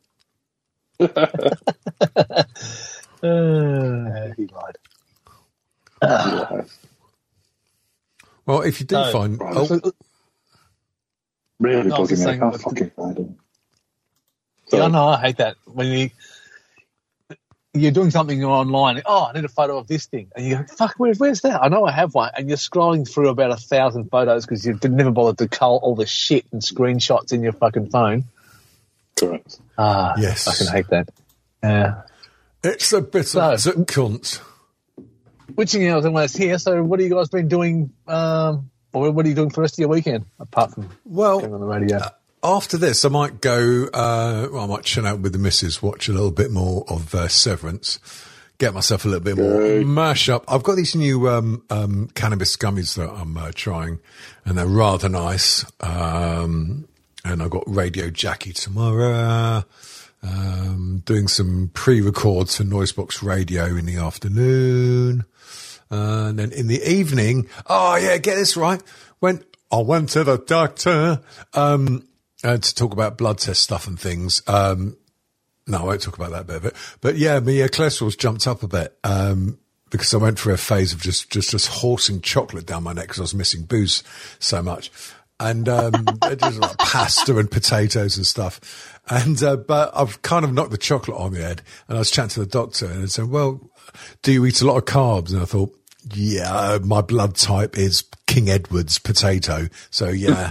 Uh, he lied. Yeah. Well, if you do No. find... Right. Oh, So- Really No, I was bugging just me. I saying can't that- fucking find them. Yeah, no, I hate that. When you, you're doing something online, oh, I need a photo of this thing. And you go, fuck, where, where's that? I know I have one. And you're scrolling through about a thousand photos because you've never bothered to cull all the shit and screenshots in your fucking phone. Correct. Ah, Yes. I fucking hate that. Yeah. it's a bit So- of zip cunts. Witching hours and when it's here, so what have you guys been doing, um, or what are you doing for the rest of your weekend, apart from Well, going on the radio? Uh, after this, I might go, uh, well, I might chill out with the missus, watch a little bit more of uh, Severance, get myself a little bit more mash up. I've got these new um, um, cannabis gummies that I'm uh, trying, and they're rather nice. Um, and I've got Radio Jackie tomorrow, um, doing some pre-records for Noisebox Radio in the afternoon. Uh, and then in the evening, oh yeah, get this right. When I went to the doctor, um, uh, to talk about blood test stuff and things. Um, no, I won't talk about that bit of it. But yeah, my uh, cholesterol's jumped up a bit, um, because I went through a phase of just, just, just horsing chocolate down my neck because I was missing booze so much. And, um, it was like pasta and potatoes and stuff. And, uh, but I've kind of knocked the chocolate on the head and I was chatting to the doctor and he said, well, do you eat a lot of carbs? And I thought, yeah, my blood type is King Edward's potato. So yeah.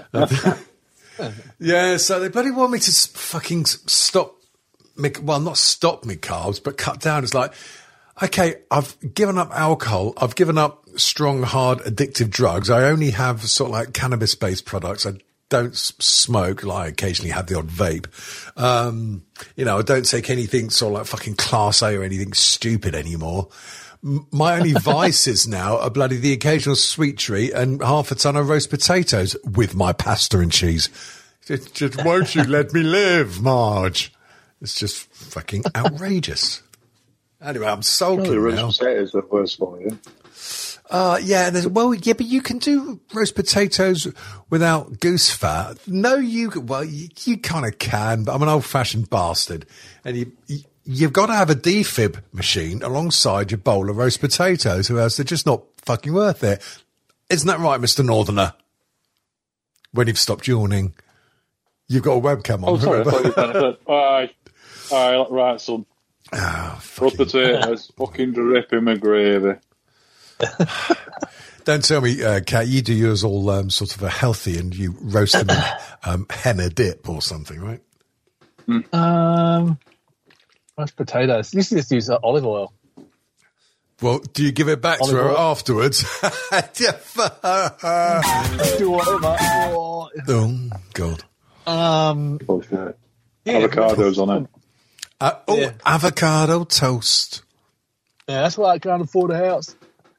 Yeah, so they bloody want me to s- fucking s- stop, me, well, not stop me carbs, but cut down. It's like, okay, I've given up alcohol. I've given up strong, hard, addictive drugs. I only have sort of like cannabis-based products. I don't s- smoke, like I occasionally have the odd vape. Um, you know, I don't take anything sort of like fucking Class A or anything stupid anymore. M- My only vices now are bloody the occasional sweet treat and half a ton of roast potatoes with my pasta and cheese. Just, just won't you let me live, Marge? It's just fucking outrageous. Anyway, I'm sulking The roast now. potatoes are worse for you. Uh, yeah, there's, well, yeah, but you can do roast potatoes without goose fat. No, you, well, you, you kind of can, but I'm an old-fashioned bastard. And you, you, you've got to have a defib machine alongside your bowl of roast potatoes, or else they're just not fucking worth it. Isn't that right, Mister Northerner? When you've stopped yawning. You've got a webcam on, Oh, sorry. I remember? thought you were done. All right. All right, right, son. Ah, Raw fucking, potatoes, fucking dripping my gravy. don't tell me, uh, Kat, you do yours all um, sort of a healthy and you roast them in um, henna dip or something, right? Um, mashed potatoes. You just use uh, olive oil. Well, do you give it back Olive to her oil. afterwards? Do whatever. Oh. Oh, God. Um, Bullshit. yeah, Avocados on it. Uh, oh, Yeah. avocado toast. Yeah, that's why I can't afford a house.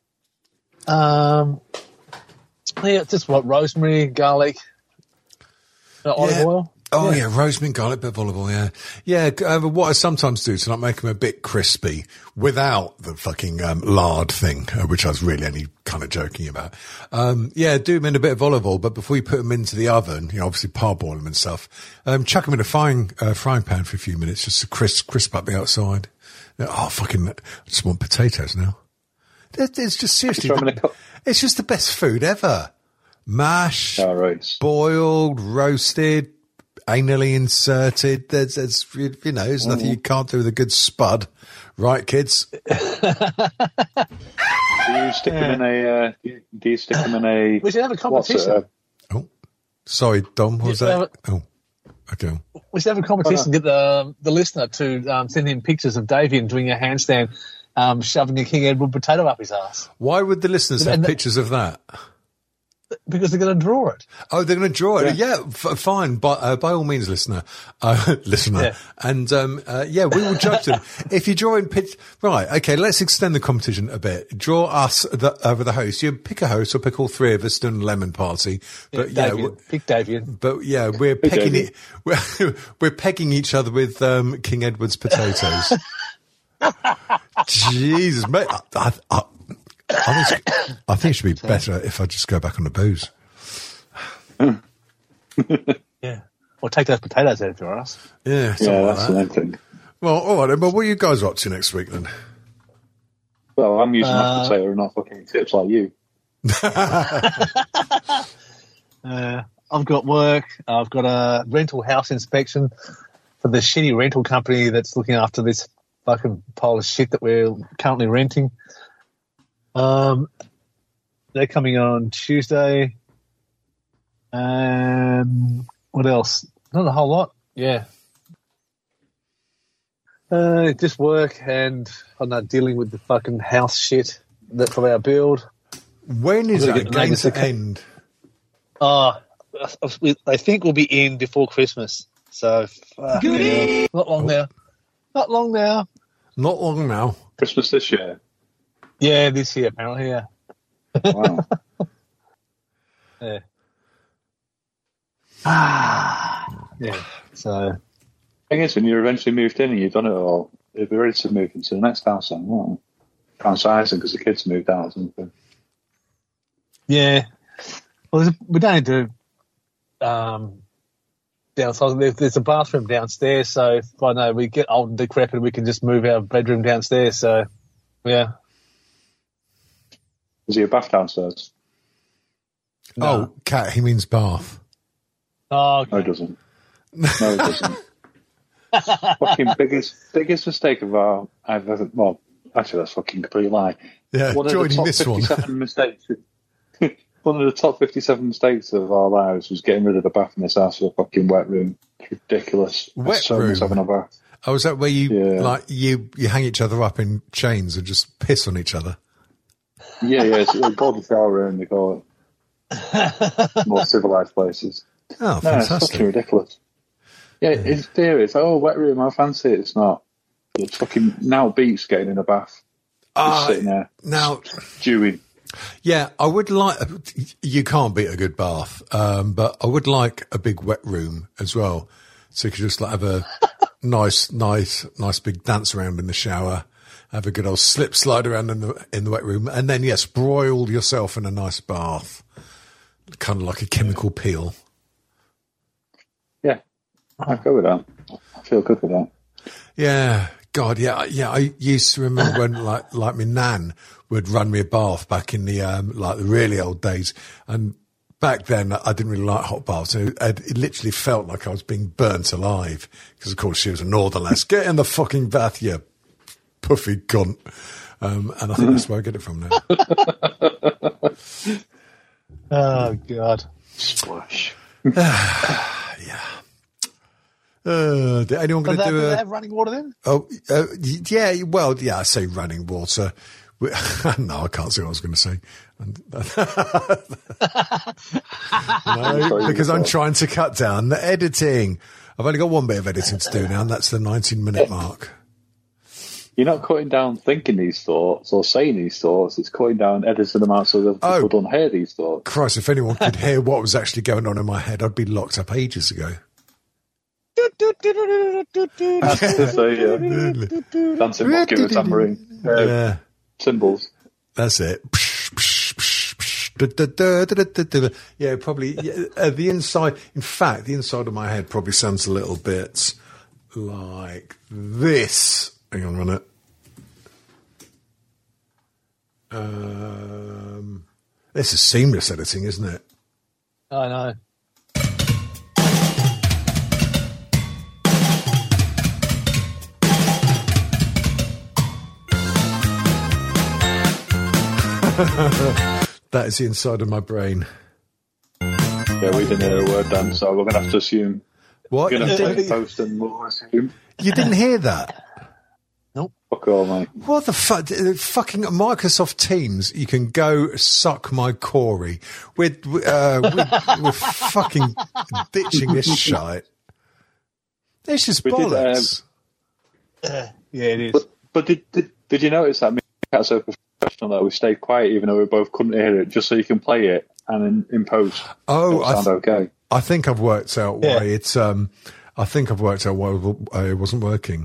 Um, yeah, just what rosemary, garlic, uh, olive Yeah. oil. Oh, yeah, rosemary, garlic, bit of olive oil, yeah. Yeah, uh, what I sometimes do to like make them a bit crispy without the fucking um, lard thing, uh, which I was really only kind of joking about. Um, yeah, do them in a bit of olive oil, but before you put them into the oven, you know, obviously parboil them and stuff, um, chuck them in a frying, uh, frying pan for a few minutes just to crisp, crisp up the outside. Oh, fucking, I just want potatoes now. It's it's just seriously, Throw 'em in a cup. it's just the best food ever. Mash, All right. boiled, roasted, anally inserted. There's, there's you know, there's nothing you can't do with a good spud, right, kids? Do you stick them in a? Uh, do you stick them in a? We should have a what's it, competition. uh, Oh, sorry, Dom. What was Yeah, that? Oh, okay. We should have a competition. Get the the listener to um, send in pictures of Davian doing a handstand, um, shoving a King Edward potato up his ass Why would the listeners have And the- pictures of that? because they're going to draw it. Oh, they're going to draw it. Yeah, f- fine. By, uh, by all means, listener, uh, listener, Yeah. and um, uh, yeah, we will judge them. If you draw in pitch, right? Okay, let's extend the competition a bit. Draw us the, over the host. You pick a host, or pick all three of us doing a lemon party. But yeah, Davian, w- pick Davian. but yeah, we're pegging David. it. We're, we're pegging each other with um, King Edward's potatoes. Jesus, mate. I, I, I, I, think, it's- I think it should be better if I just go back on the booze. Yeah. Or take those potatoes out of your ass. Yeah, something yeah, like that's that. the main thing. Well, all right, then, but what are you guys up to next week then? Well, I'm using Uh, mashed potato and not fucking tips like you. Uh, I've got work. I've got a rental house inspection for the shitty rental company that's looking after this fucking pile of shit that we're currently renting. Um, they're coming on Tuesday. Um, what else? Not a whole lot. Yeah. Uh, just work and I'm not dealing with the fucking house shit that from our build. When is I'm gonna it get going neighbours to to come- end? Oh, I think we'll be in before Christmas. So, fuck, yeah. Not long now. Not long now. Not long now. Christmas this year. Yeah, this year apparently. Yeah. Wow. Yeah. Ah. Yeah. So. Thing is, when you're eventually moved in and you've done it all, you'll be ready to move into the next house. And well, downsizing because the kids moved out or something. Yeah. Well, there's a, we don't need to um, downsize. There's, there's a bathroom downstairs, so if I know we get old and decrepit, we can just move our bedroom downstairs. So, yeah. Is he a bath downstairs? Oh, cat, he means bath. Oh, No, okay. he doesn't. No, he doesn't. Fucking biggest biggest mistake of our I've ever. Well, actually, that's fucking complete lie. Yeah, One of the joining top this one. fifty-seven mistakes. One of the top fifty-seven mistakes of our lives was getting rid of the bath in this house with a fucking wet room. It's ridiculous. Wet It's so room? nice having a bath. Oh, is that where you Yeah. like you you hang each other up in chains and just piss on each other? Yeah, yeah. It's a golden shower room. They call it. More civilized places. Oh, No, it's fantastic! fucking ridiculous. Yeah, it's theory. It's oh, wet room. I fancy it. It's not. It's fucking now beats getting in a bath. Just Ah, sitting there, now, stewing. yeah, I would like. You can't beat a good bath, um, but I would like a big wet room as well, so you could just like have a nice, nice, nice big dance around in the shower, have a good old slip slide around in the in the wet room, and then yes, broil yourself in a nice bath, kind of like a chemical peel. Yeah, I go with that. I feel good with that. Yeah, God, yeah, yeah. I used to remember when, like, like my nan would run me a bath back in the um, like the really old days, and back then I didn't really like hot baths. So it, it literally felt like I was being burnt alive because, of course, she was a northern lass. Get in the fucking bath, you puffy cunt. Um, and I think that's where I get it from now. Oh, God. Splash. Yeah. Uh, did anyone going to do they a... have running water then? Oh, uh, yeah, well, yeah, I say running water. We- no, I can't say what I was going to say. No, because I'm trying to cut down the editing. I've only got one bit of editing to do now, and that's the nineteen minute mark. You're not cutting down thinking these thoughts or saying these thoughts. It's cutting down editing them out so that Oh. people don't hear these thoughts. Christ, if anyone could hear what was actually going on in my head, I'd be locked up ages ago. That's to say, yeah. Dancing monkey with tambourine. Uh, Yeah, Symbols. that's it. Yeah, probably. Yeah, uh, the inside, in fact, the inside of my head probably sounds a little bit like this. Hang on a minute. Um, this is seamless editing, isn't it? I know. That is the inside of my brain. Yeah, we didn't hear a word then, so we're going to have to assume. What? We're You going to have to didn't, post and we'll assume. you didn't hear that? Fuck all, mate. What the fuck? Fucking Microsoft Teams, you can go suck my Corey. We're, uh, we're, we're fucking ditching this shite. This is We did, um, bollocks. Uh, yeah, it is. But, but did, did did you notice that me and Kat are so professional that we stayed quiet even though we both couldn't hear it, just so you can play it and in, in post Oh, it'll I sound th- okay. I think I've worked out why Yeah. it's. Um, I think I've worked out why it wasn't working.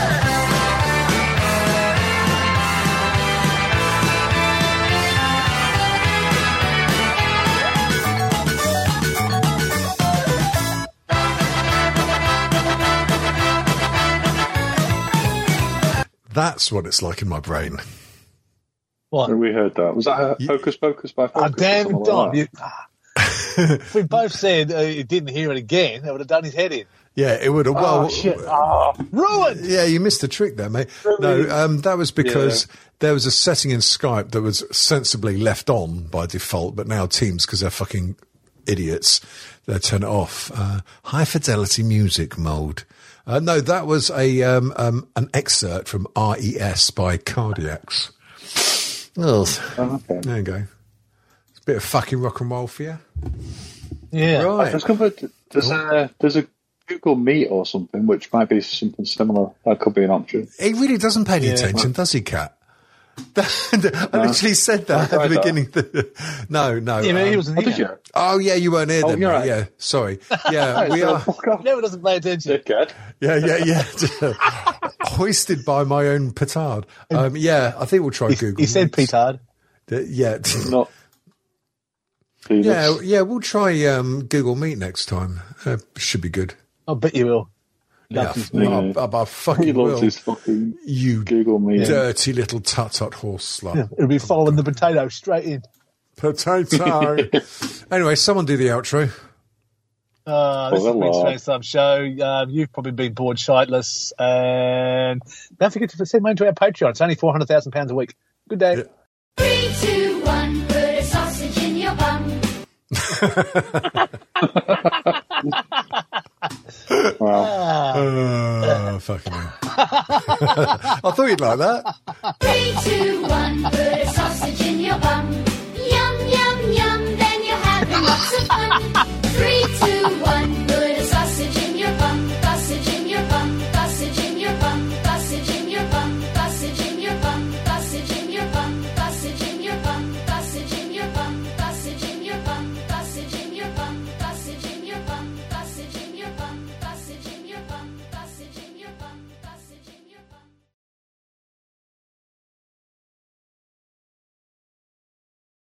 That's what it's like in my brain. What? We heard that. Was that a Hocus Pocus by Focus? Oh, damn or it, something Don. like You, if we both said uh, he didn't hear it again, that would have done his head in. Yeah, it would have. Well, Oh, shit. Oh, ruined! yeah, you missed the trick there, mate. No, um, that was because there was a setting in Skype that was sensibly left on by default, but now Teams, because they're fucking idiots, they turn it off. Uh, high fidelity music mode. Uh, no, that was a um, um, an excerpt from R E S by Cardiacs. Oh, Oh, okay. there you go. It's a bit of fucking rock and roll for you. Yeah. I Right. discovered there's a there's a Google Meet or something which might be something similar. That could be an option. He really doesn't pay any Yeah. attention, does he, Kat? I literally said that I at the tried beginning. no, no. Yeah, man, he um, wasn't Oh, did here. you? oh, yeah, you weren't here Oh, then, you're mate. right. Yeah, sorry. Yeah, we So are. fuck off, Never doesn't pay attention. dickhead. Yeah, yeah, yeah. Hoisted by my own petard. Um, yeah, I think we'll try Google. He said Meets. petard. Uh, Yeah, Not. yeah, yeah. We'll try um, Google Meet next time. Uh, should be good. I bet you will. Yeah, Loves his I, Meet. I, I He fucking loves will. his fucking You Google Meet. dirty little tut tut horse slut. Yeah, it'll be following the potato straight in. Potato. Anyway, someone do the outro. Uh, this Oh, has been hello. Strange Sub Show. Um, you've probably been bored shitless. And don't forget to send money to our Patreon. It's only four hundred thousand pounds a week. Good day. Yeah. Three, two, one, put a sausage in your bum. Wow. Uh, fucking hell. I thought you'd like that. Three, two, one, put a sausage in your bum. Yum, yum, yum, then you're having lots of fun.